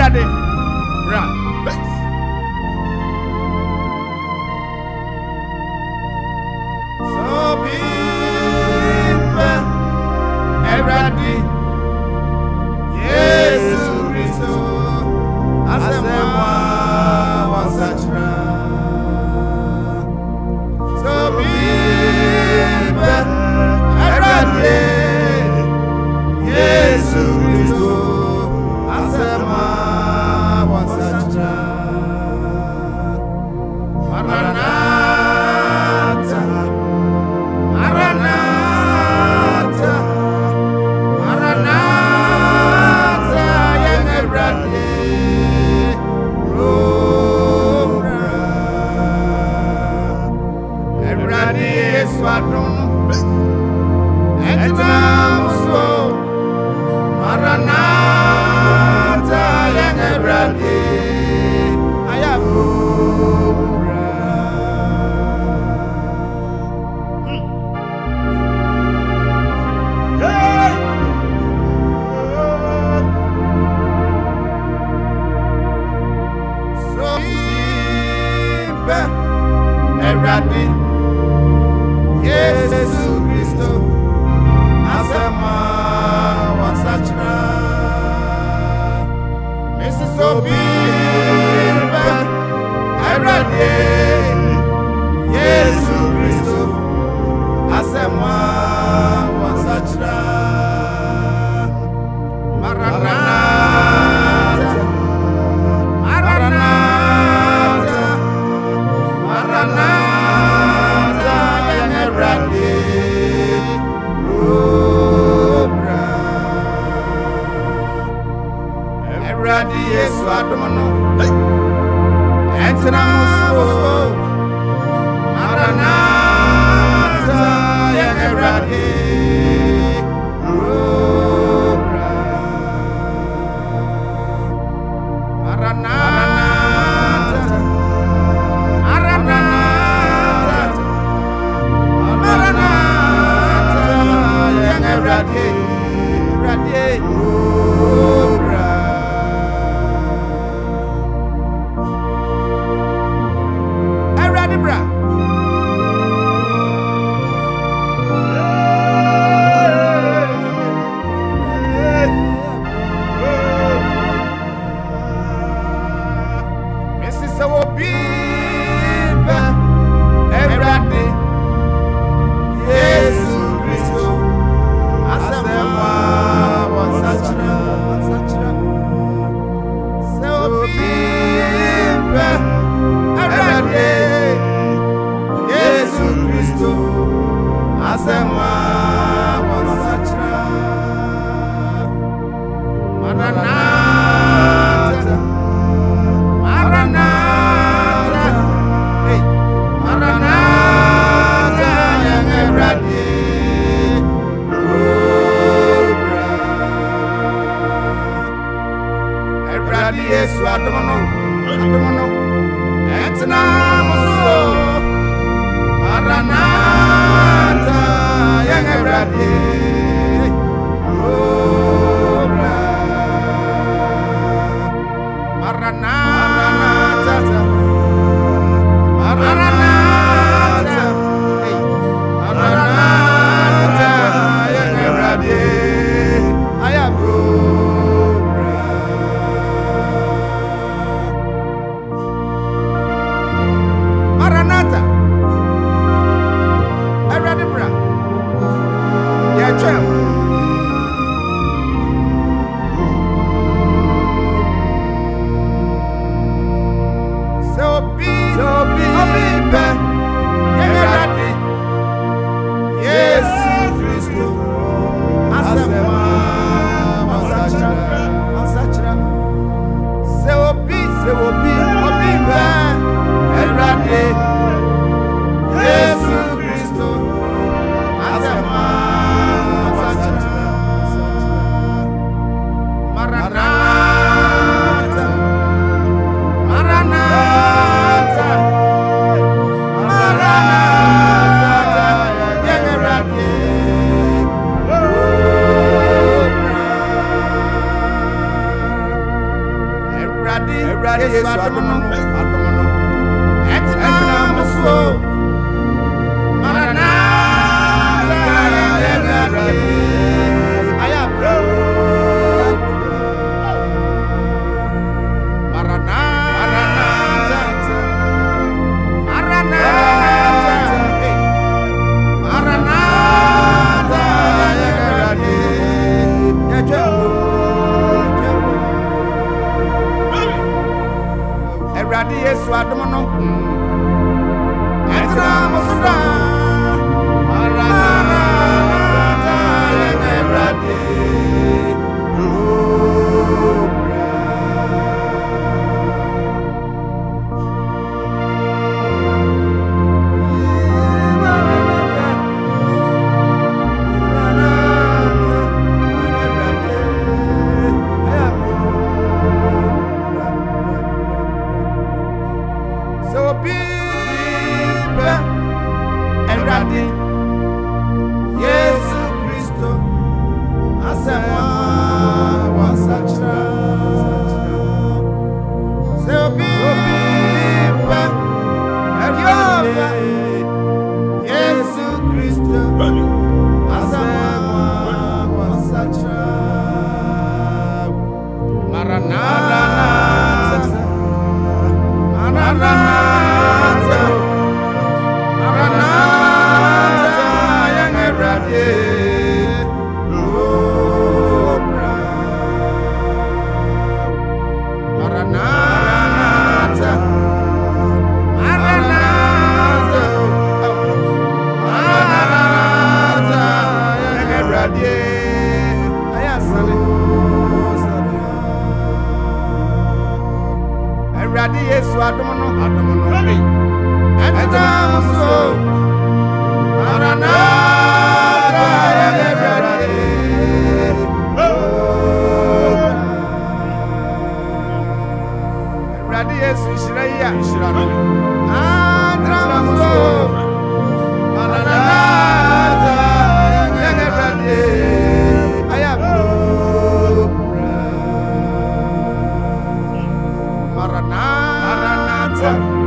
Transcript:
Everybody, run. So be everybody. Jesus Christ, asemwa wasachra. So be everybody. Jesus Christ, asemwa wasachra. Maranatha, Maranatha, Maranatha, young everybody, everybody is what and so Maranatha, young everybody, I am. Everybody, Jesus Christ, asemwa wasachra. Mrs. Obiba, everybody, Jesus Christ, asemwa wasachra. Maranatha, Maranatha, Maranatha, young everybody, everybody is what I know. And now, Maranatha, young everybody, Maranatha, Maranatha, Maranatha, young everybody, everybody, bra. Mrs. Obiba, everybody, Jesus Christ, asemwa wasachra. So Obiba, everybody, Jesus Christ, asemwa wasachra. Maranatha, Maranatha, hey, Maranatha, young everybody, everybody is what I don't know. And now, so Maranatha, young everybody, Maranatha, Maranatha, hey, Maranatha, young everybody, I am Maranatha, everybody, bra. Yeah, champ. Eradi Yesu adomono Etina muso Maranatha Eradi Ayabro Maranatha Eradi Yesu adomono Etina musuda Maranatha Eradi Yesu Kristo asemwa wasachra se obipa adioba Yesu Kristo asemwa wasachra Maranatha Maranatha Maranatha yang Eradi Maranatha Maranatha Maranatha yang Eradi ayasale Eradi Yesu adomono Etina muso Maranatha Eradi Eradi Yesu shiraya shirano Etina muso Maranatha Eradi ayabro Maranatha